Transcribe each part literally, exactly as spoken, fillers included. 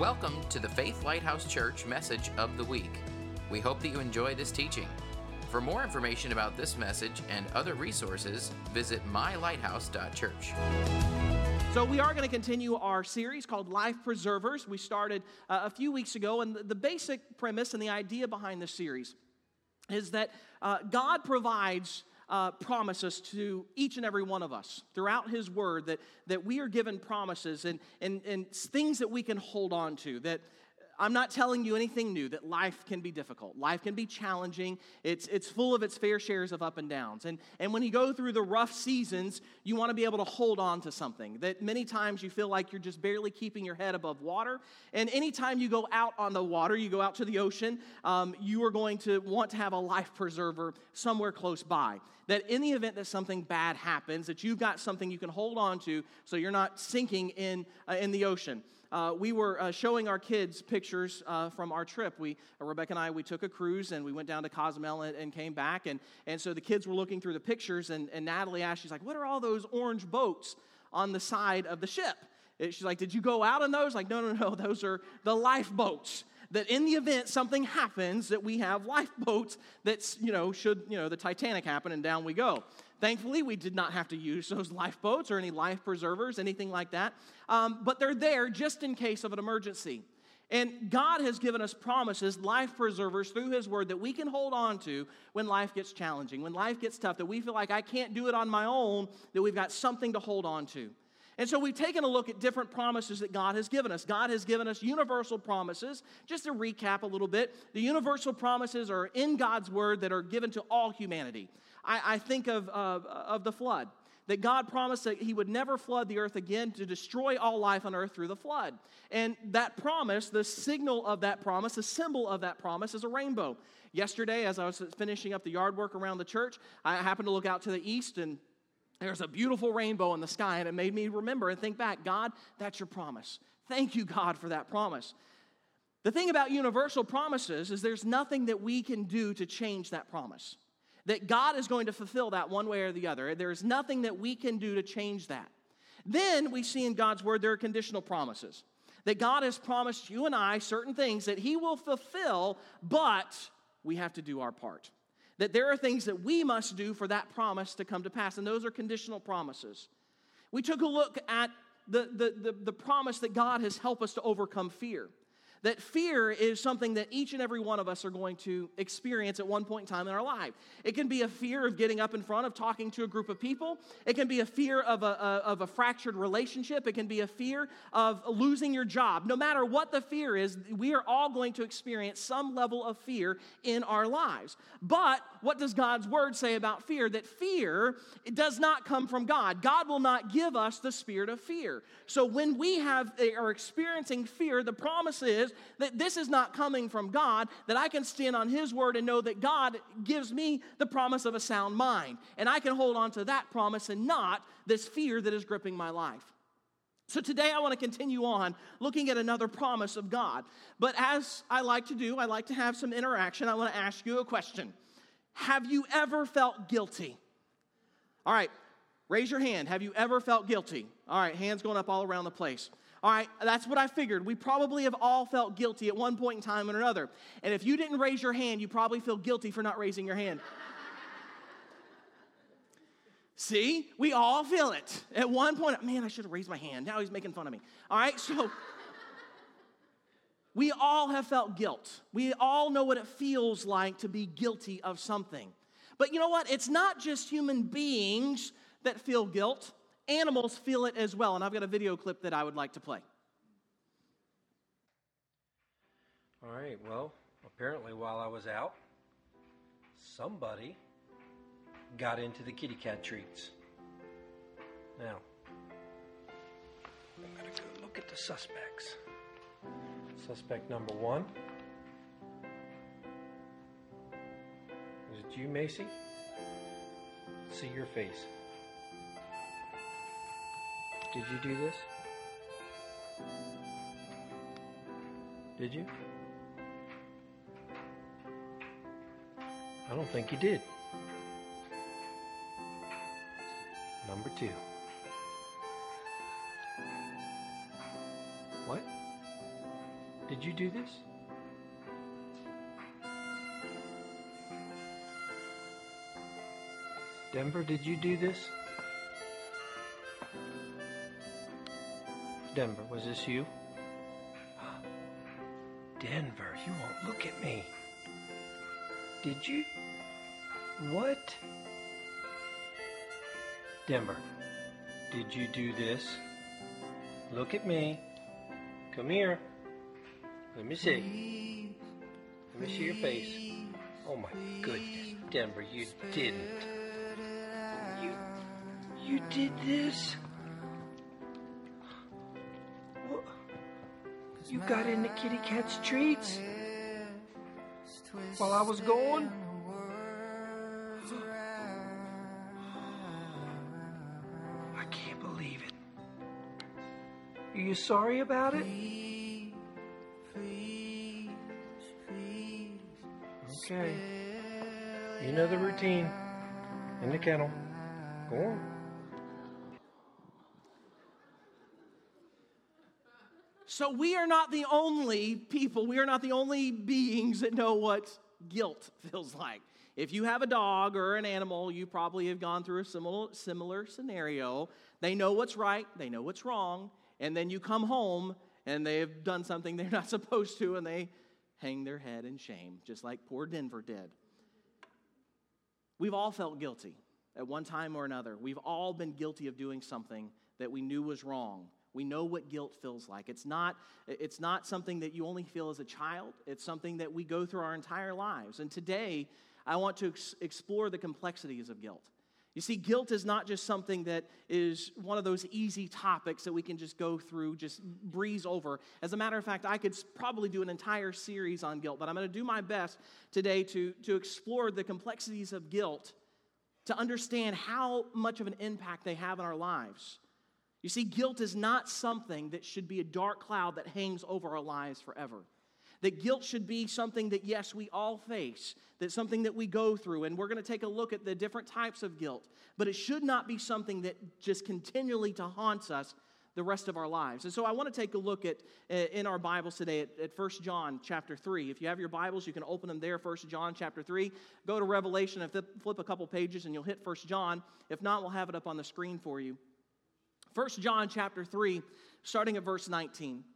Welcome to the Faith Lighthouse Church Message of the Week. We hope that you enjoy this teaching. For more information about this message and other resources, visit my lighthouse dot church. So we are going to continue our series called Life Preservers. We started uh, a few weeks ago, and the, the basic premise and the idea behind this series is that uh, God provides uh, promises to each and every one of us throughout His Word, that, that we are given promises and, and, and things that we can hold on to, that I'm not telling you anything new, that life can be difficult. Life can be challenging. It's it's full of its fair shares of up and downs. And, and when you go through the rough seasons, you want to be able to hold on to something. That many times you feel like you're just barely keeping your head above water. And anytime you go out on the water, you go out to the ocean, um, you are going to want to have a life preserver somewhere close by. That in the event that something bad happens, that you've got something you can hold on to so you're not sinking in, uh, in the ocean. Uh, we were uh, showing our kids pictures uh, from our trip. We, uh, Rebecca and I, we took a cruise and we went down to Cozumel and, and came back. And, and so the kids were looking through the pictures, and, and Natalie asked, she's like, what are all those orange boats on the side of the ship? And she's like, did you go out on those? Like, no, no, no, those are the lifeboats. That in the event something happens, that we have lifeboats that's, you know, should, you know, the Titanic happen and down we go. Thankfully, we did not have to use those lifeboats or any life preservers, anything like that. Um, but they're there just in case of an emergency. And God has given us promises, life preservers through His Word that we can hold on to when life gets challenging, when life gets tough, that we feel like I can't do it on my own, that we've got something to hold on to. And so we've taken a look at different promises that God has given us. God has given us universal promises. Just to recap a little bit, the universal promises are in God's Word that are given to all humanity. I, I think of, uh, of the flood, that God promised that He would never flood the earth again, to destroy all life on earth through the flood. And that promise, the signal of that promise, the symbol of that promise is a rainbow. Yesterday, as I was finishing up the yard work around the church, I happened to look out to the east, and there's a beautiful rainbow in the sky, and it made me remember and think back, God, that's your promise. Thank you, God, for that promise. The thing about universal promises is there's nothing that we can do to change that promise. That God is going to fulfill that one way or the other. There's nothing that we can do to change that. Then we see in God's Word there are conditional promises. That God has promised you and I certain things that He will fulfill, but we have to do our part. That there are things that we must do for that promise to come to pass, and those are conditional promises. We took a look at the, the, the, the promise that God has helped us to overcome fear. That fear is something that each and every one of us are going to experience at one point in time in our life. It can be a fear of getting up in front of talking to a group of people. It can be a fear of a, a, of a fractured relationship. It can be a fear of losing your job. No matter what the fear is, we are all going to experience some level of fear in our lives. But what does God's Word say about fear? That fear, it does not come from God. God will not give us the spirit of fear. So when we have are experiencing fear, the promise is that this is not coming from God, that I can stand on His Word and know that God gives me the promise of a sound mind. And I can hold on to that promise and not this fear that is gripping my life. So today I want to continue on looking at another promise of God. But as I like to do, I like to have some interaction. I want to ask you a question. Have you ever felt guilty? All right, raise your hand. Have you ever felt guilty? All right, hands going up all around the place. All right, that's what I figured. We probably have all felt guilty at one point in time or another. And if you didn't raise your hand, you probably feel guilty for not raising your hand. See, we all feel it. At one point, man, I should have raised my hand. Now he's making fun of me. All right, so we all have felt guilt. We all know what it feels like to be guilty of something. But you know what? It's not just human beings that feel guilt. Animals feel it as well, and I've got a video clip that I would like to play. All right, well, apparently while I was out, somebody got into the kitty cat treats. Now, I'm going to go look at the suspects. Suspect number one. Is it you, Macy? See your face. Did you do this? Did you? I don't think you did. Number two. What? did you do this? Denver, did you do this? Denver, was this you? Denver, you won't look at me. Did you? What? Denver, did you do this? Look at me. Come here. Let me see. Let me see your face. Oh my goodness, Denver, you didn't. You, you did this? What? You got into Kitty Cat's treats while I was gone? I can't believe it. Are you sorry about it? Okay. You know the routine. In the kennel. Go on. So we are not the only people, we are not the only beings that know what guilt feels like. If you have a dog or an animal, you probably have gone through a similar, similar scenario. They know what's right, they know what's wrong, and then you come home and they've done something they're not supposed to, and they hang their head in shame, just like poor Denver did. We've all felt guilty at one time or another. We've all been guilty of doing something that we knew was wrong. We know what guilt feels like. It's not, it's not something that you only feel as a child. It's something that we go through our entire lives. And today, I want to ex- explore the complexities of guilt. You see, guilt is not just something that is one of those easy topics that we can just go through, just breeze over. As a matter of fact, I could probably do an entire series on guilt, but I'm going to do my best today to, to explore the complexities of guilt, to understand how much of an impact they have in our lives. You see, guilt is not something that should be a dark cloud that hangs over our lives forever. That guilt should be something that, yes, we all face, that's something that we go through, and we're going to take a look at the different types of guilt, but it should not be something that just continually to haunts us the rest of our lives. And so I want to take a look at, in our Bibles today, at, at First John chapter three. If you have your Bibles, you can open them there, First John chapter three. Go to Revelation and flip, flip a couple pages, and you'll hit First John. If not, we'll have it up on the screen for you. First John chapter three, starting at verse nineteen.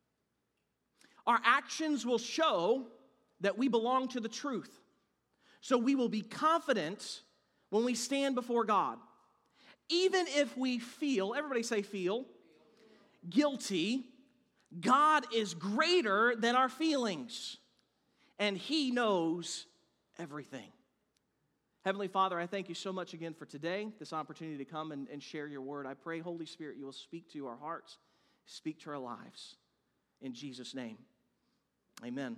Our actions will show that we belong to the truth. So we will be confident when we stand before God. Even if we feel, everybody say feel, guilty, God is greater than our feelings, and He knows everything. Heavenly Father, I thank you so much again for today, this opportunity to come and, and share your word. I pray, Holy Spirit, you will speak to our hearts, speak to our lives. In Jesus' name, amen.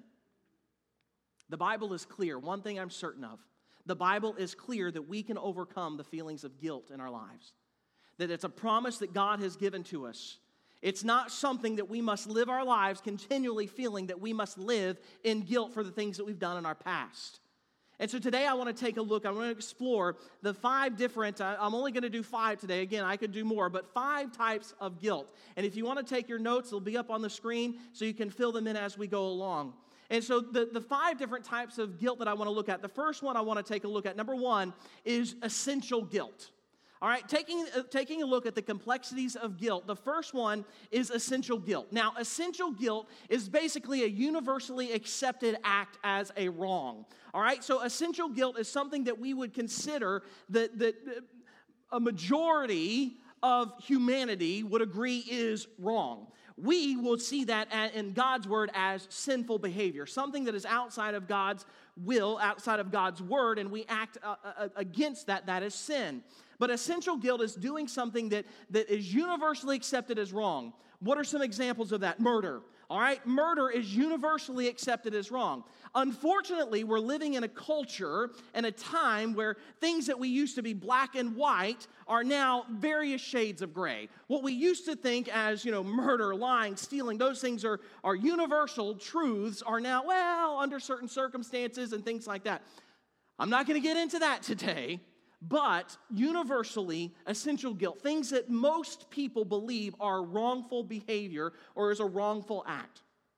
The Bible is clear. One thing I'm certain of. The Bible is clear that we can overcome the feelings of guilt in our lives. That it's a promise that God has given to us. It's not something that we must live our lives continually feeling that we must live in guilt for the things that we've done in our past. And so today I want to take a look, I want to explore the five different, I'm only going to do five today. Again, I could do more, but five types of guilt. And if you want to take your notes, they'll be up on the screen so you can fill them in as we go along. And so the, the five different types of guilt that I want to look at, the first one I want to take a look at, number one, is essential guilt. All right, taking, uh, taking a look at the complexities of guilt, the first one is essential guilt. Now, essential guilt is basically a universally accepted act as a wrong. All right, so essential guilt is something that we would consider that, that a majority of humanity would agree is wrong. We will see that in God's word as sinful behavior, something that is outside of God's will, outside of God's word, and we act uh, uh, against that. That is sin. But essential guilt is doing something that, that is universally accepted as wrong. What are some examples of that? Murder. All right, murder is universally accepted as wrong. Unfortunately, we're living in a culture and a time where things that we used to be black and white are now various shades of gray. What we used to think as, you know, murder, lying, stealing, those things are, are universal truths are now, well, under certain circumstances and things like that. I'm not going to get into that today. But universally, essential guilt, things that most people believe are wrongful behavior or is a wrongful act.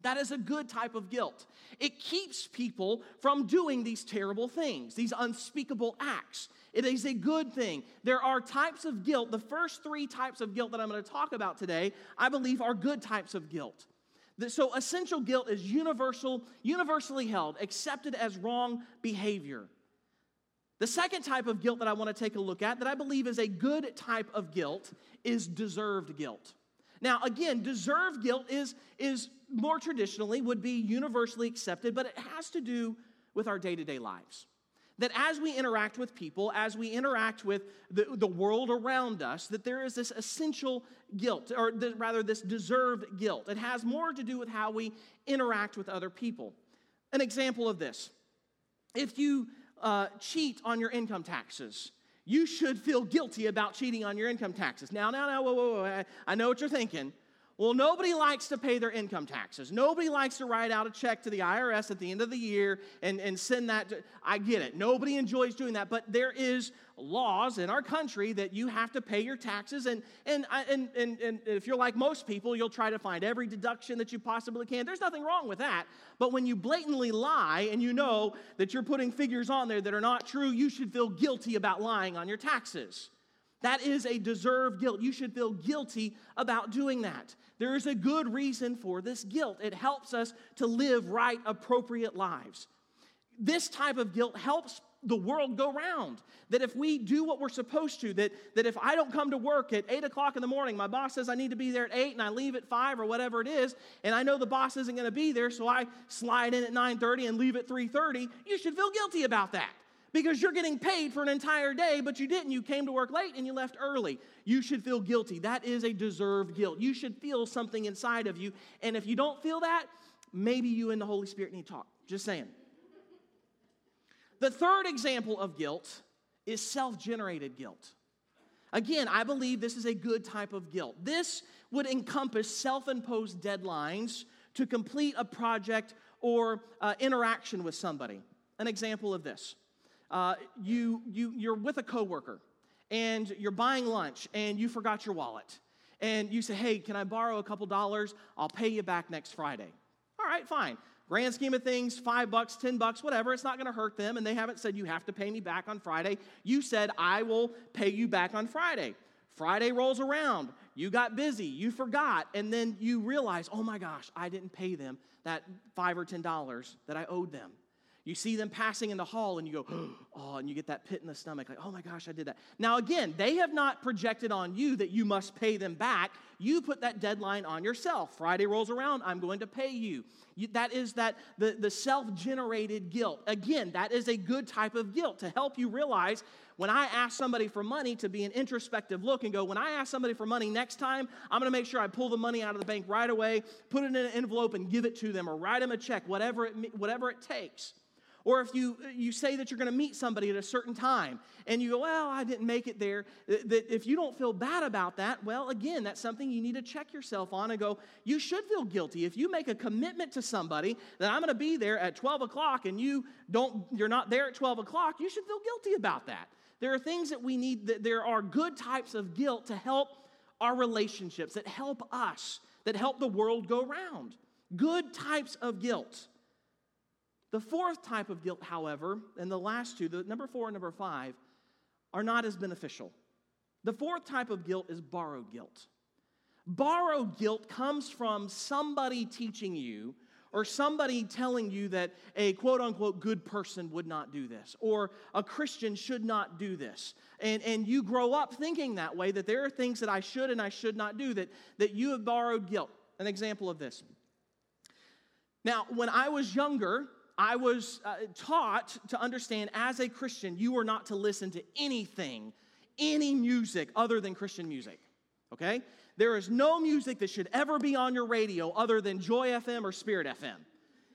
That is a good type of guilt. It keeps people from doing these terrible things, these unspeakable acts. It is a good thing. There are types of guilt. The first three types of guilt that I'm going to talk about today, I believe, are good types of guilt. So essential guilt is universal, universally held, accepted as wrong behavior. The second type of guilt that I want to take a look at, that I believe is a good type of guilt, is deserved guilt. Now, again, deserved guilt is, is more traditionally would be universally accepted, but it has to do with our day-to-day lives. That as we interact with people, as we interact with the, the world around us, that there is this essential guilt, or the, rather this deserved guilt. It has more to do with how we interact with other people. An example of this, if you uh, cheat on your income taxes, you should feel guilty about cheating on your income taxes. Now, now, now, whoa, whoa, whoa, I, I know what you're thinking. Well, nobody likes to pay their income taxes. Nobody likes to write out a check to the I R S at the end of the year and, and send that to, I get it. Nobody enjoys doing that, but there is laws in our country that you have to pay your taxes, and, and, and, and, and if you're like most people, you'll try to find every deduction that you possibly can. There's nothing wrong with that, but when you blatantly lie and you know that you're putting figures on there that are not true, you should feel guilty about lying on your taxes. That is a deserved guilt. You should feel guilty about doing that. There is a good reason for this guilt. It helps us to live right, appropriate lives. This type of guilt helps the world go round. That if we do what we're supposed to, that, that if I don't come to work at eight o'clock in the morning, my boss says I need to be there at eight and I leave at five or whatever it is, and I know the boss isn't going to be there, so I slide in at nine thirty and leave at three thirty, you should feel guilty about that. Because you're getting paid for an entire day, but you didn't. You came to work late and you left early. You should feel guilty. That is a deserved guilt. You should feel something inside of you. And if you don't feel that, maybe you and the Holy Spirit need to talk. Just saying. The third example of guilt is self-generated guilt. Again, I believe this is a good type of guilt. This would encompass self-imposed deadlines to complete a project or uh, interaction with somebody. An example of this. Uh, you, you, you're with a coworker, and you're buying lunch, and you forgot your wallet. And you say, hey, can I borrow a couple dollars? I'll pay you back next Friday. All right, fine. Grand scheme of things, five bucks, ten bucks, whatever. It's not going to hurt them, and they haven't said you have to pay me back on Friday. You said, I will pay you back on Friday. Friday rolls around. You got busy. You forgot. And then you realize, oh, my gosh, I didn't pay them that five or ten dollars that I owed them. You see them passing in the hall and you go, oh, and you get that pit in the stomach, like, oh my gosh, I did that. Now again, they have not projected on you that you must pay them back. You put that deadline on yourself. Friday rolls around, I'm going to pay you. you that is that the, the self-generated guilt. Again, that is a good type of guilt to help you realize when I ask somebody for money to be an introspective look and go, when I ask somebody for money next time, I'm going to make sure I pull the money out of the bank right away, put it in an envelope and give it to them or write them a check, whatever it, whatever it takes. Or if you, you say that you're going to meet somebody at a certain time and you go, well, I didn't make it there, that if you don't feel bad about that, well, again, that's something you need to check yourself on and go, you should feel guilty. If you make a commitment to somebody that I'm going to be there at twelve o'clock and you don't, you're not there at twelve o'clock, you should feel guilty about that. There are things that we need, that there are good types of guilt to help our relationships, that help us, that help the world go round. Good types of guilt. The fourth type of guilt, however, and the last two, the number four and number five, are not as beneficial. The fourth type of guilt is borrowed guilt. Borrowed guilt comes from somebody teaching you or somebody telling you that a quote-unquote good person would not do this or a Christian should not do this. And, and you grow up thinking that way, that there are things that I should and I should not do, that, that you have borrowed guilt. An example of this. Now, when I was younger, I was uh, taught to understand as a Christian, you are not to listen to anything, any music other than Christian music, okay? There is no music that should ever be on your radio other than Joy F M or Spirit F M.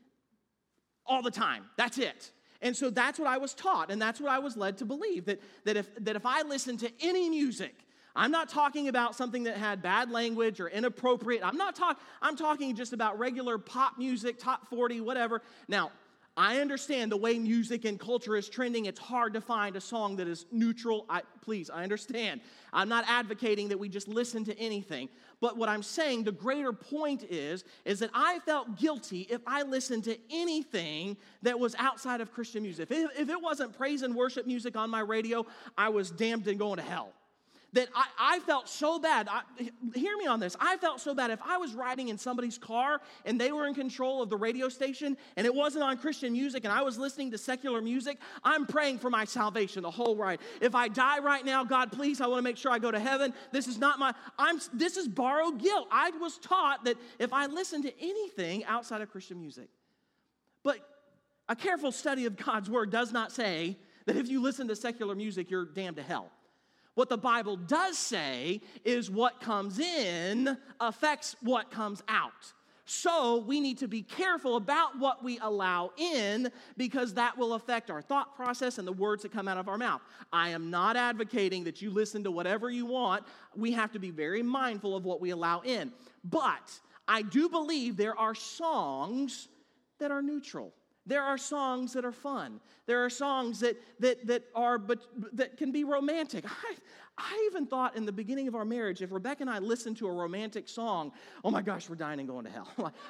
All the time. That's it. And so that's what I was taught, and that's what I was led to believe, that, that, if, that if I listened to any music, I'm not talking about something that had bad language or inappropriate. I'm not talking, I'm talking just about regular pop music, top forty, whatever. Now, I understand the way music and culture is trending. It's hard to find a song that is neutral. I, please, I understand. I'm not advocating that we just listen to anything. But what I'm saying, the greater point is, is that I felt guilty if I listened to anything that was outside of Christian music. If, if it wasn't praise and worship music on my radio, I was damned and going to hell. That I, I felt so bad. I, hear me on this. I felt so bad if I was riding in somebody's car and they were in control of the radio station and it wasn't on Christian music and I was listening to secular music, I'm praying for my salvation the whole ride. If I die right now, God, please, I want to make sure I go to heaven. This is not my, I'm. This is borrowed guilt. I was taught that if I listened to anything outside of Christian music. But a careful study of God's word does not say that if you listen to secular music, you're damned to hell. What the Bible does say is what comes in affects what comes out. So we need to be careful about what we allow in because that will affect our thought process and the words that come out of our mouth. I am not advocating that you listen to whatever you want. We have to be very mindful of what we allow in. But I do believe there are songs that are neutral. There are songs that are fun. There are songs that that that are but that can be romantic. I, I even thought in the beginning of our marriage, if Rebecca and I listened to a romantic song, oh my gosh, we're dying and going to hell. like,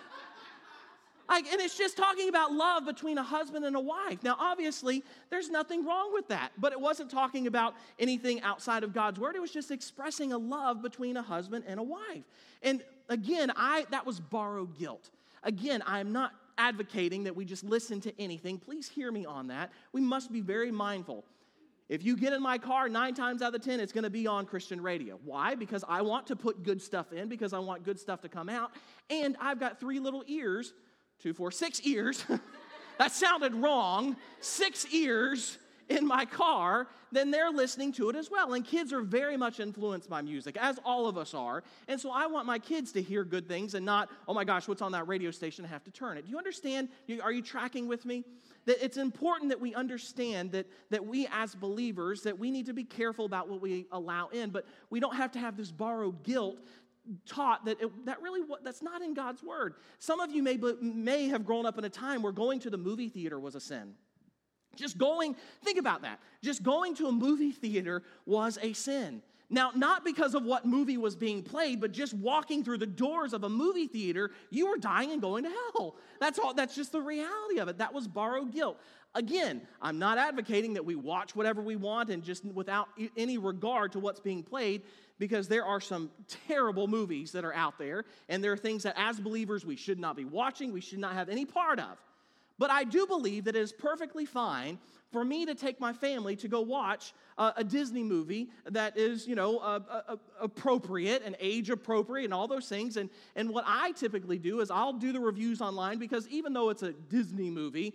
like, and it's just talking about love between a husband and a wife. Now, obviously, there's nothing wrong with that, but it wasn't talking about anything outside of God's word. It was just expressing a love between a husband and a wife. And again, I that was borrowed guilt. Again, I'm not advocating that we just listen to anything. Please hear me on that. We must be very mindful. If you get in my car, nine times out of ten, it's going to be on Christian radio. Why? Because I want to put good stuff in, because I want good stuff to come out. And I've got three little ears, two, four, six ears. That sounded wrong. Six ears in my car, then they're listening to it as well. And kids are very much influenced by music, as all of us are. And so I want my kids to hear good things and not, oh my gosh, what's on that radio station? I have to turn it. Do you understand? Are you tracking with me? That it's important that we understand that, that we as believers, that we need to be careful about what we allow in, but we don't have to have this borrowed guilt taught that it, that really that's not in God's word. Some of you may, may have grown up in a time where going to the movie theater was a sin. Just going, think about that. Just going to a movie theater was a sin. Now, not because of what movie was being played, but just walking through the doors of a movie theater, you were dying and going to hell. That's all. That's just the reality of it. That was borrowed guilt. Again, I'm not advocating that we watch whatever we want and just without any regard to what's being played, because there are some terrible movies that are out there, and there are things that as believers we should not be watching, we should not have any part of. But I do believe that it is perfectly fine for me to take my family to go watch uh, a Disney movie that is, you know, uh, uh, appropriate and age appropriate and all those things. And, and what I typically do is I'll do the reviews online, because even though it's a Disney movie,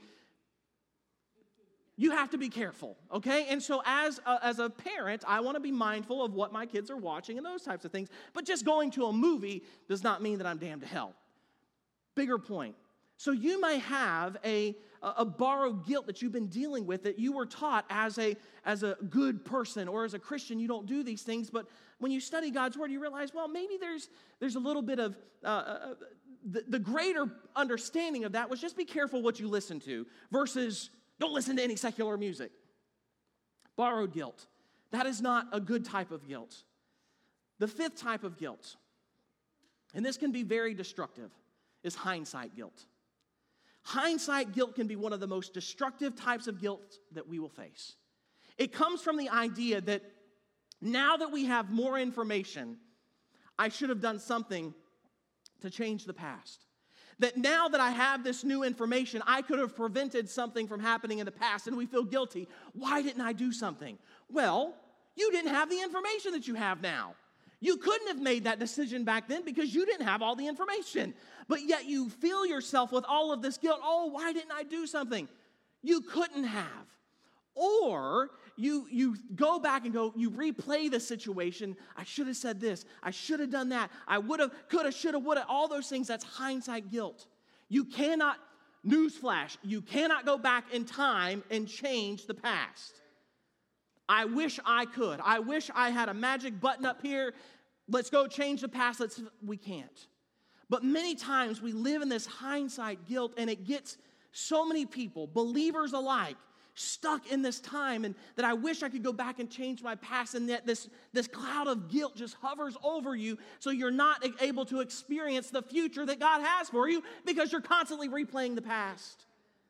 you have to be careful, okay? And so as a, as a parent, I want to be mindful of what my kids are watching and those types of things. But just going to a movie does not mean that I'm damned to hell. Bigger point. So you may have a, a borrowed guilt that you've been dealing with, that you were taught as a, as a good person or as a Christian, you don't do these things. But when you study God's word, you realize, well, maybe there's, there's a little bit of, uh, uh, the, the greater understanding of that was just be careful what you listen to versus don't listen to any secular music. Borrowed guilt. That is not a good type of guilt. The fifth type of guilt, and this can be very destructive, is hindsight guilt. Hindsight guilt can be one of the most destructive types of guilt that we will face. It comes from the idea that now that we have more information, I should have done something to change the past. That now that I have this new information, I could have prevented something from happening in the past, and we feel guilty. Why didn't I do something? Well, you didn't have the information that you have now. You couldn't have made that decision back then because you didn't have all the information. But yet you feel yourself with all of this guilt. Oh, why didn't I do something? You couldn't have. Or you, you go back and go, you replay the situation. I should have said this. I should have done that. I would have, could have, should have, would have. All those things, that's hindsight guilt. You cannot, newsflash, you cannot go back in time and change the past. I wish I could. I wish I had a magic button up here. Let's go change the past. Let's, we can't. But many times we live in this hindsight guilt, and it gets So many people, believers alike, stuck in this time, and that I wish I could go back and change my past, and that this, this cloud of guilt just hovers over you, so you're not able to experience the future that God has for you because you're constantly replaying the past.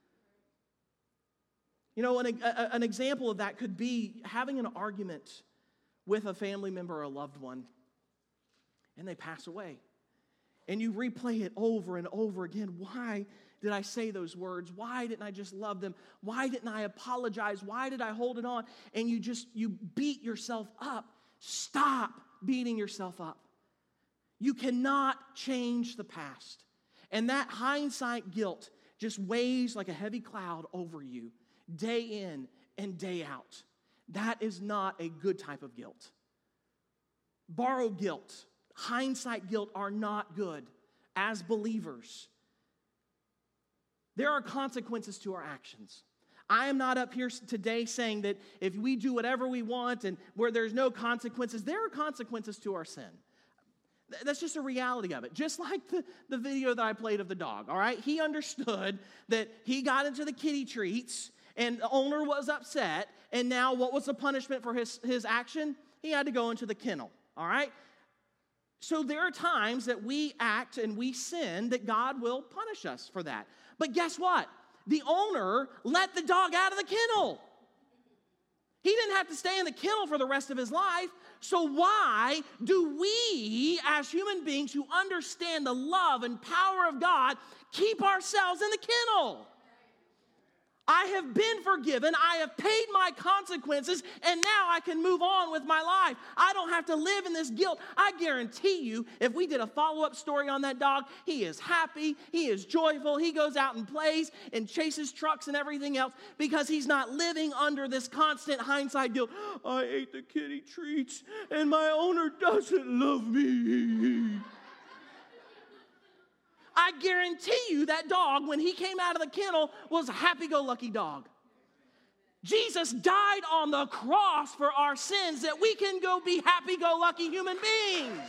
You know, an, a, an example of that could be having an argument with a family member or a loved one, and they pass away. And you replay it over and over again. Why did I say those words? Why didn't I just love them? Why didn't I apologize? Why did I hold it on? And you just, you beat yourself up. Stop beating yourself up. You cannot change the past. And that hindsight guilt just weighs like a heavy cloud over you day in and day out. That is not a good type of guilt. Borrowed guilt, hindsight guilt are not good as believers. There are consequences to our actions. I am not up here today saying that if we do whatever we want and where there's no consequences, there are consequences to our sin. That's just a reality of it. Just like the, the video that I played of the dog, all right? He understood that he got into the kitty treats and the owner was upset, and now what was the punishment for his, his action? He had to go into the kennel, all right? So there are times that we act and we sin that God will punish us for that. But guess what? The owner let the dog out of the kennel. He didn't have to stay in the kennel for the rest of his life. So why do we, as human beings who understand the love and power of God, keep ourselves in the kennel? I have been forgiven, I have paid my consequences, and now I can move on with my life. I don't have to live in this guilt. I guarantee you, if we did a follow-up story on that dog, he is happy, he is joyful, he goes out and plays and chases trucks and everything else because he's not living under this constant hindsight guilt. I ate the kitty treats, and my owner doesn't love me. I guarantee you that dog, when he came out of the kennel, was a happy-go-lucky dog. Jesus died on the cross for our sins that we can go be happy-go-lucky human beings.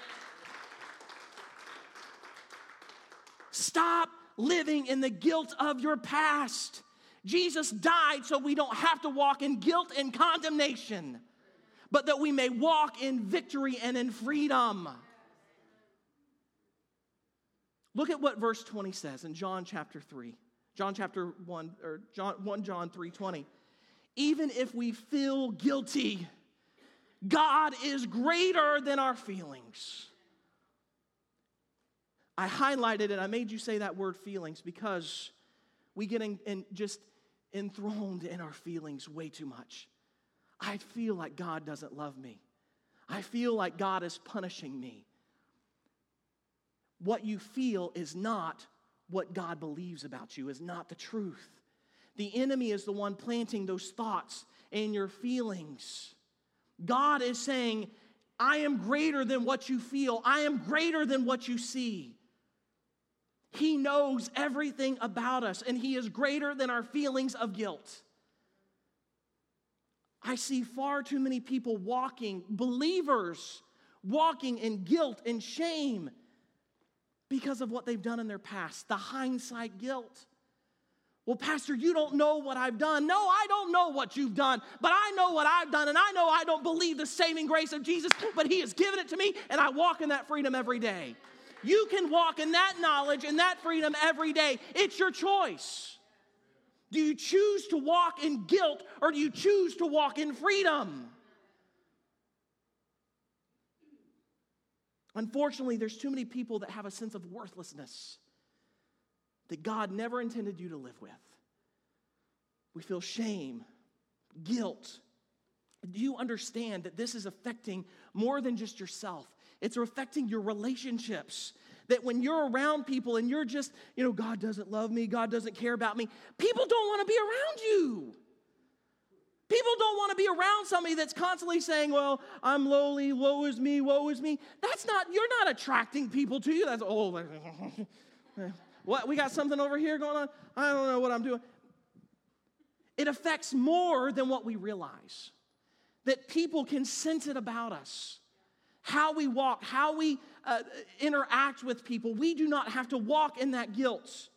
Stop living in the guilt of your past. Jesus died so we don't have to walk in guilt and condemnation, but that we may walk in victory and in freedom. Look at what verse twenty says in John chapter three. John chapter one, or John, First John three twenty. Even if we feel guilty, God is greater than our feelings. I highlighted it. I made you say that word feelings because we get in, in just enthroned in our feelings way too much. I feel like God doesn't love me. I feel like God is punishing me. What you feel is not what God believes about you, is not the truth. The enemy is the one planting those thoughts in your feelings. God is saying, I am greater than what you feel. I am greater than what you see. He knows everything about us, and He is greater than our feelings of guilt. I see far too many people walking, believers, walking in guilt and shame because of what they've done in their past, the hindsight guilt. Well, Pastor, you don't know what I've done. No, I don't know what you've done, but I know what I've done, and I know I don't believe the saving grace of Jesus, but He has given it to me, and I walk in that freedom every day. You can walk in that knowledge and that freedom every day. It's your choice. Do you choose to walk in guilt, or do you choose to walk in freedom? Unfortunately, there's too many people that have a sense of worthlessness that God never intended you to live with. We feel shame, guilt. Do you understand that this is affecting more than just yourself? It's affecting your relationships. That when you're around people and you're just, you know, God doesn't love me, God doesn't care about me, people don't want to be around you. People don't want to be around somebody that's constantly saying, well, I'm lowly, woe is me, woe is me. That's not, you're not attracting people to you. That's, oh, what, we got something over here going on? I don't know what I'm doing. It affects more than what we realize. That people can sense it about us. How we walk, how we uh, interact with people. We do not have to walk in that guilt.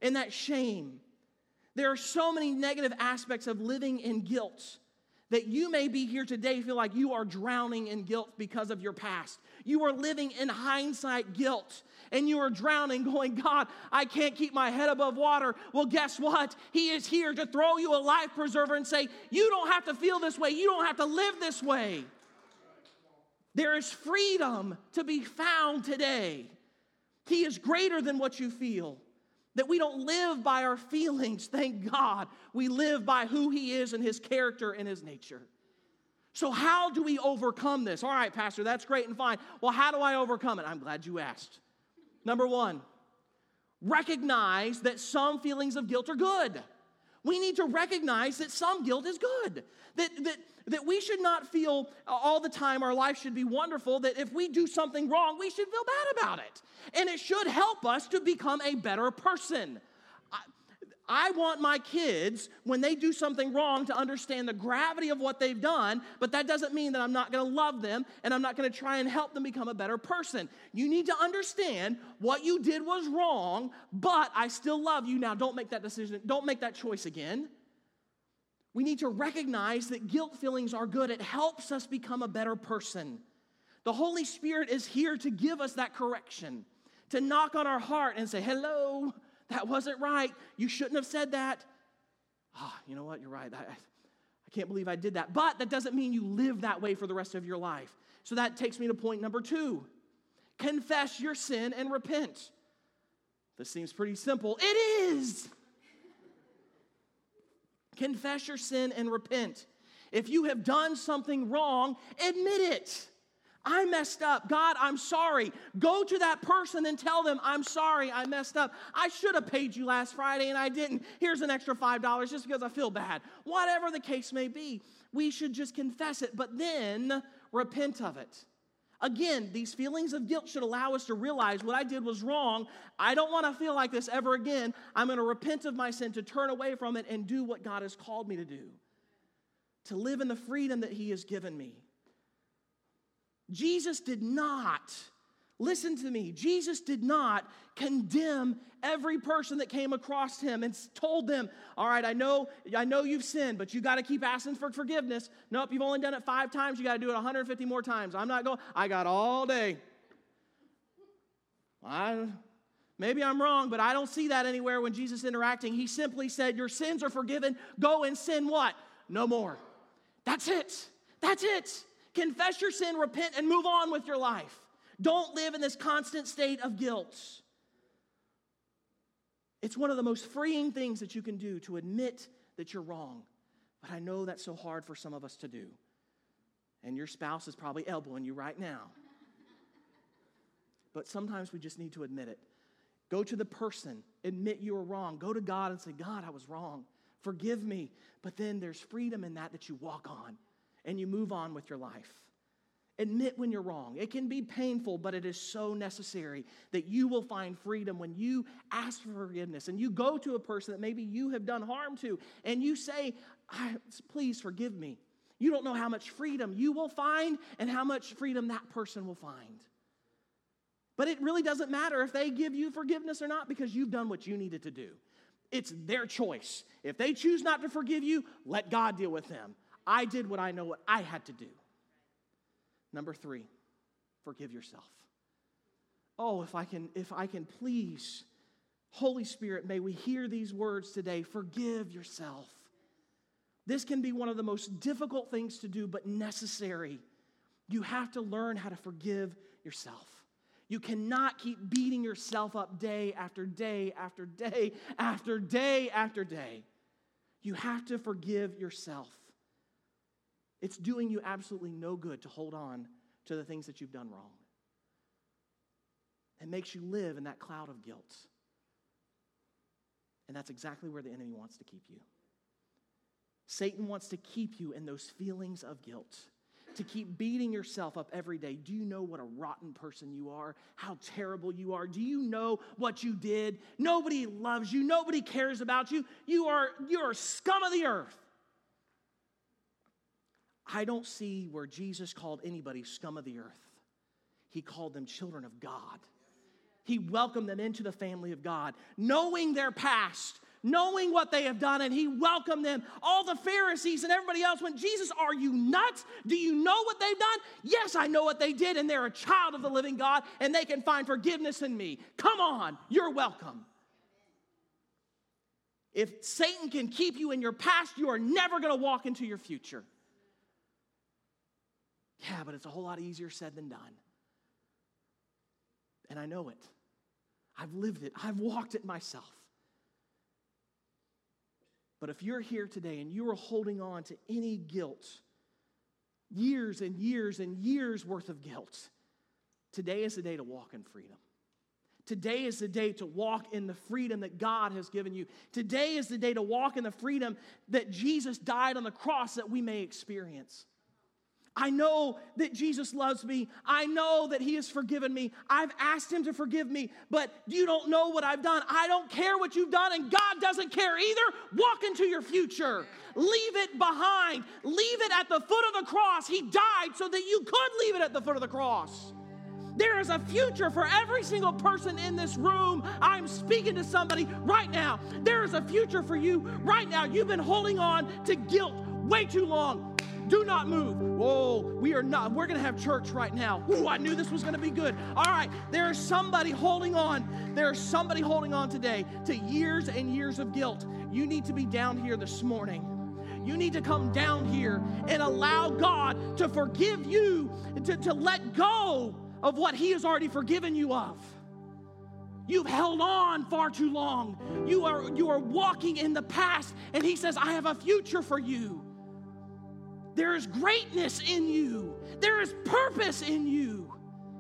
and that shame. There are so many negative aspects of living in guilt that you may be here today feel like you are drowning in guilt because of your past. You are living in hindsight guilt, and you are drowning going, God, I can't keep my head above water. Well, guess what? He is here to throw you a life preserver and say, you don't have to feel this way. You don't have to live this way. There is freedom to be found today. He is greater than what you feel. That we don't live by our feelings, thank God. We live by who He is and His character and His nature. So how do we overcome this? All right, Pastor, that's great and fine. Well, how do I overcome it? I'm glad you asked. Number one, recognize that some feelings of guilt are good. We need to recognize that some guilt is good. That, that, that we should not feel all the time our life should be wonderful, that if we do something wrong, we should feel bad about it. And it should help us to become a better person. I, I want my kids, when they do something wrong, to understand the gravity of what they've done, but that doesn't mean that I'm not going to love them and I'm not going to try and help them become a better person. You need to understand what you did was wrong, but I still love you. Now, don't make that decision. Don't make that choice again. We need to recognize that guilt feelings are good. It helps us become a better person. The Holy Spirit is here to give us that correction, to knock on our heart and say, hello, that wasn't right. You shouldn't have said that. Ah, oh, you know what? You're right. I, I can't believe I did that. But that doesn't mean you live that way for the rest of your life. So that takes me to point number two. Confess your sin and repent. This seems pretty simple. It is. Confess your sin and repent. If you have done something wrong, admit it. I messed up. God, I'm sorry. Go to that person and tell them, I'm sorry, I messed up. I should have paid you last Friday and I didn't. Here's an extra five dollars just because I feel bad. Whatever the case may be, we should just confess it, but then repent of it. Again, these feelings of guilt should allow us to realize what I did was wrong. I don't want to feel like this ever again. I'm going to repent of my sin, to turn away from it and do what God has called me to do, to live in the freedom that He has given me. Jesus did not, listen to me, Jesus did not condemn every person that came across Him and told them, all right, I know, I know you've sinned, but you got to keep asking for forgiveness. Nope, you've only done it five times, you got to do it one hundred fifty more times. I'm not going, I got all day. I, maybe I'm wrong, but I don't see that anywhere when Jesus is interacting. He simply said, your sins are forgiven, go and sin what? No more. That's it. That's it. Confess your sin, repent, and move on with your life. Don't live in this constant state of guilt. It's one of the most freeing things that you can do, to admit that you're wrong. But I know that's so hard for some of us to do. And your spouse is probably elbowing you right now. But sometimes we just need to admit it. Go to the person, admit you were wrong. Go to God and say, God, I was wrong. Forgive me. But then there's freedom in that that you walk on. And you move on with your life. Admit when you're wrong. It can be painful, but it is so necessary that you will find freedom when you ask for forgiveness and you go to a person that maybe you have done harm to and you say, please forgive me. You don't know how much freedom you will find and how much freedom that person will find. But it really doesn't matter if they give you forgiveness or not, because you've done what you needed to do. It's their choice. If they choose not to forgive you, let God deal with them. I did what I know what I had to do. Number three, forgive yourself. Oh, if I can, if I can please, Holy Spirit, may we hear these words today. Forgive yourself. This can be one of the most difficult things to do, but necessary. You have to learn how to forgive yourself. You cannot keep beating yourself up day after day after day after day after day. You have to forgive yourself. It's doing you absolutely no good to hold on to the things that you've done wrong. It makes you live in that cloud of guilt. And that's exactly where the enemy wants to keep you. Satan wants to keep you in those feelings of guilt, to keep beating yourself up every day. Do you know what a rotten person you are? How terrible you are? Do you know what you did? Nobody loves you. Nobody cares about you. You are, you are scum of the earth. I don't see where Jesus called anybody scum of the earth. He called them children of God. He welcomed them into the family of God, knowing their past, knowing what they have done, and he welcomed them. All the Pharisees and everybody else went, Jesus, are you nuts? Do you know what they've done? Yes, I know what they did, and they're a child of the living God, and they can find forgiveness in me. Come on, you're welcome. If Satan can keep you in your past, you are never going to walk into your future. Yeah, but it's a whole lot easier said than done. And I know it. I've lived it. I've walked it myself. But if you're here today and you are holding on to any guilt, years and years and years worth of guilt, today is the day to walk in freedom. Today is the day to walk in the freedom that God has given you. Today is the day to walk in the freedom that Jesus died on the cross that we may experience. I know that Jesus loves me. I know that he has forgiven me. I've asked him to forgive me, but you don't know what I've done. I don't care what you've done, and God doesn't care either. Walk into your future. Leave it behind. Leave it at the foot of the cross. He died so that you could leave it at the foot of the cross. There is a future for every single person in this room. I'm speaking to somebody right now. There is a future for you right now. You've been holding on to guilt way too long. Do not move. Whoa, we are not. We're going to have church right now. Ooh, I knew this was going to be good. All right, there is somebody holding on. There is somebody holding on today to years and years of guilt. You need to be down here this morning. You need to come down here and allow God to forgive you, to, to let go of what he has already forgiven you of. You've held on far too long. You are, you are walking in the past, and he says, I have a future for you. There is greatness in you. There is purpose in you.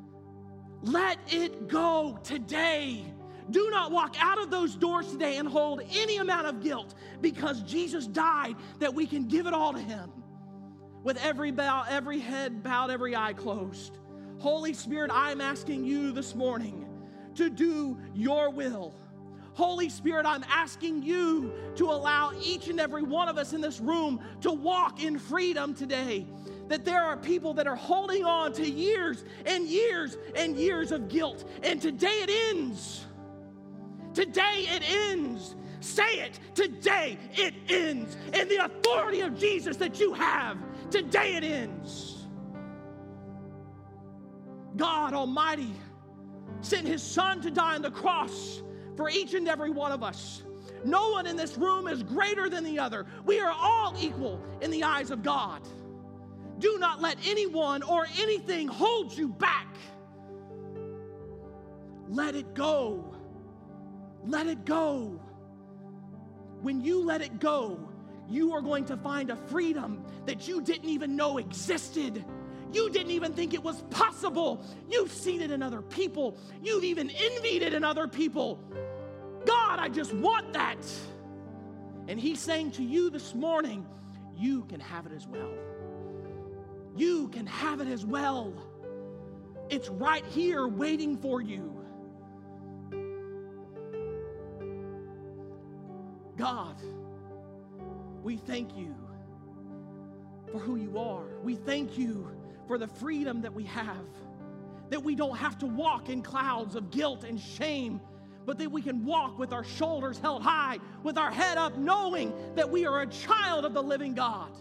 Let it go today. Do not walk out of those doors today and hold any amount of guilt, because Jesus died that we can give it all to him. With every bow, every head bowed, every eye closed. Holy Spirit, I'm asking you this morning to do your will. Holy Spirit, I'm asking you to allow each and every one of us in this room to walk in freedom today. That there are people that are holding on to years and years and years of guilt. And today it ends. Today it ends. Say it. Today it ends. In the authority of Jesus that you have, today it ends. God Almighty sent his Son to die on the cross for each and every one of us. No one in this room is greater than the other. We are all equal in the eyes of God. Do not let anyone or anything hold you back. Let it go. Let it go. When you let it go, you are going to find a freedom that you didn't even know existed. You didn't even think it was possible. You've seen it in other people. You've even envied it in other people. God, I just want that. And he's saying to you this morning, you can have it as well. You can have it as well. It's right here waiting for you. God, we thank you for who you are. We thank you for the freedom that we have, that we don't have to walk in clouds of guilt and shame, but that we can walk with our shoulders held high, with our head up, knowing that we are a child of the living God.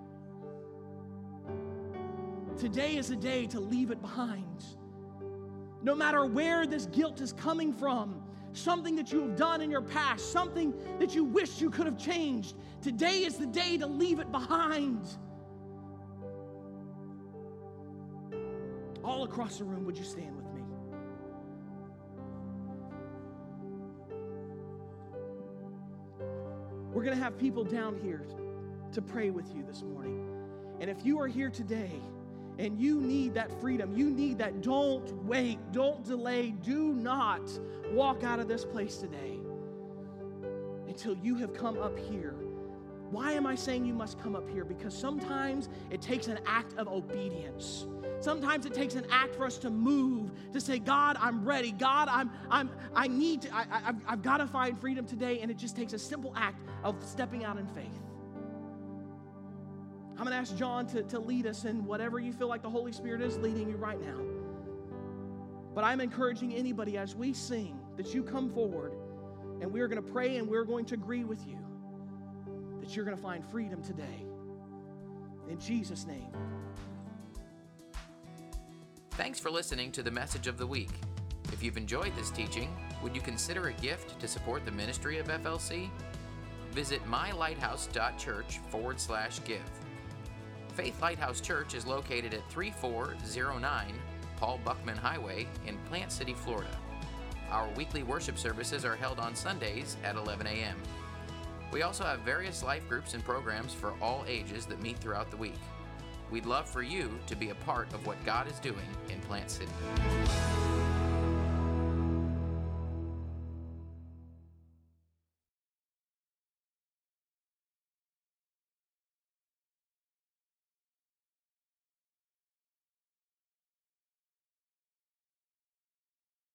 Today is a day to leave it behind. No matter where this guilt is coming from, something that you have done in your past, something that you wish you could have changed, today is the day to leave it behind. All across the room, would you stand with me? We're going to have people down here to pray with you this morning. And if you are here today and you need that freedom, you need that, don't wait, don't delay, do not walk out of this place today until you have come up here. Why am I saying you must come up here? Because sometimes it takes an act of obedience. Sometimes it takes an act for us to move, to say, God, I'm ready. God, I'm, I'm, I need to, I, I've, I've got to find freedom today. And it just takes a simple act of stepping out in faith. I'm going to ask John to, to lead us in whatever you feel like the Holy Spirit is leading you right now. But I'm encouraging anybody as we sing that you come forward and we're going to pray and we're going to agree with you that you're going to find freedom today. In Jesus' name. Thanks for listening to the Message of the Week. If you've enjoyed this teaching, would you consider a gift to support the ministry of F L C? Visit mylighthouse.church forward slash give. Faith Lighthouse Church is located at three four zero nine Paul Buckman Highway in Plant City, Florida. Our weekly worship services are held on Sundays at eleven a.m. We also have various life groups and programs for all ages that meet throughout the week. We'd love for you to be a part of what God is doing in Plant City.